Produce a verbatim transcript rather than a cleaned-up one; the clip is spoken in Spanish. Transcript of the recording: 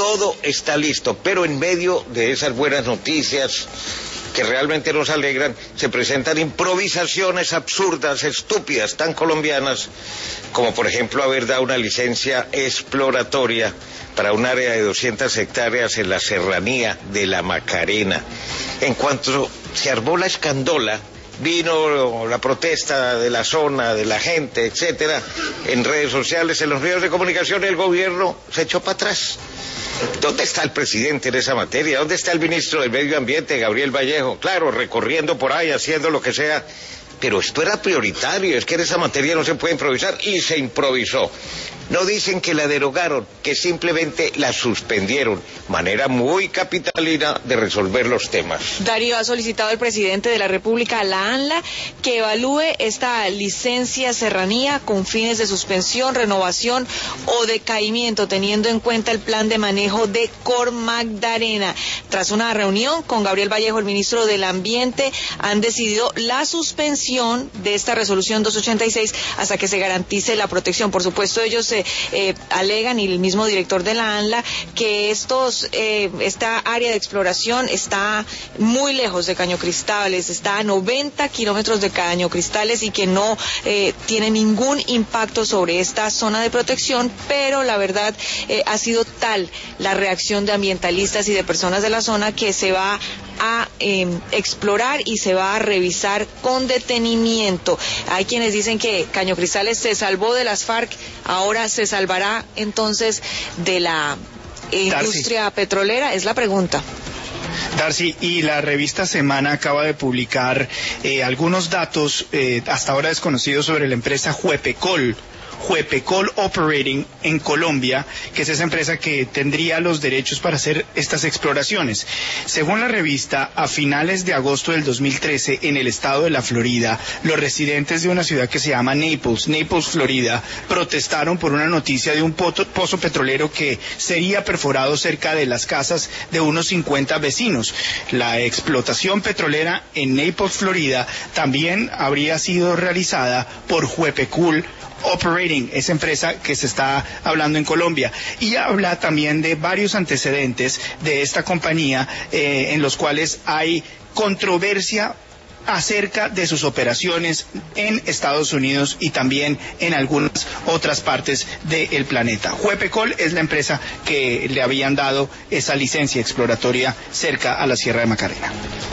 todo está listo, pero en medio de esas buenas noticias que realmente nos alegran, se presentan improvisaciones absurdas, estúpidas, tan colombianas, como por ejemplo haber dado una licencia exploratoria para un área de doscientas hectáreas en la serranía de la Macarena. En cuanto se armó la escandola, vino la protesta de la zona, de la gente, etcétera, en redes sociales, en los medios de comunicación, el gobierno se echó para atrás. ¿Dónde está el presidente en esa materia? ¿Dónde está el ministro del Medio Ambiente, Gabriel Vallejo? Claro, recorriendo por ahí, haciendo lo que sea, pero esto era prioritario, es que en esa materia no se puede improvisar, y se improvisó. No dicen que la derogaron, que simplemente la suspendieron. Manera muy capitalina de resolver los temas. Darío, ha solicitado al presidente de la República, a la ANLA, que evalúe esta licencia serranía con fines de suspensión, renovación o decaimiento, teniendo en cuenta el plan de manejo de Cor Magdalena. Tras una reunión con Gabriel Vallejo, el ministro del Ambiente, han decidido la suspensión de esta resolución doscientos ochenta y seis hasta que se garantice la protección. Por supuesto, ellos Eh, eh, alegan, y el mismo director de la ANLA, que estos eh, esta área de exploración está muy lejos de Caño Cristales, está a noventa kilómetros de Caño Cristales, y que no eh, tiene ningún impacto sobre esta zona de protección, pero la verdad eh, ha sido tal la reacción de ambientalistas y de personas de la zona que se va a eh, explorar y se va a revisar con detenimiento. Hay quienes dicen que Caño Cristales se salvó de las FARC, ahora se salvará entonces de la industria Darcy. petrolera, es la pregunta. Darcy, y la revista Semana acaba de publicar eh, algunos datos eh, hasta ahora desconocidos sobre la empresa Huepecol. Huepecol Operating en Colombia, que es esa empresa que tendría los derechos para hacer estas exploraciones. Según la revista, a finales de agosto del dos mil trece, en el estado de la Florida, los residentes de una ciudad que se llama Naples, Naples, Florida, protestaron por una noticia de un pozo, pozo petrolero que sería perforado cerca de las casas de unos cincuenta vecinos. La explotación petrolera en Naples, Florida, también habría sido realizada por Huepecol Operating, esa empresa que se está hablando en Colombia, y habla también de varios antecedentes de esta compañía eh, en los cuales hay controversia acerca de sus operaciones en Estados Unidos y también en algunas otras partes del planeta. Huepecol es la empresa que le habían dado esa licencia exploratoria cerca a la Sierra de Macarena.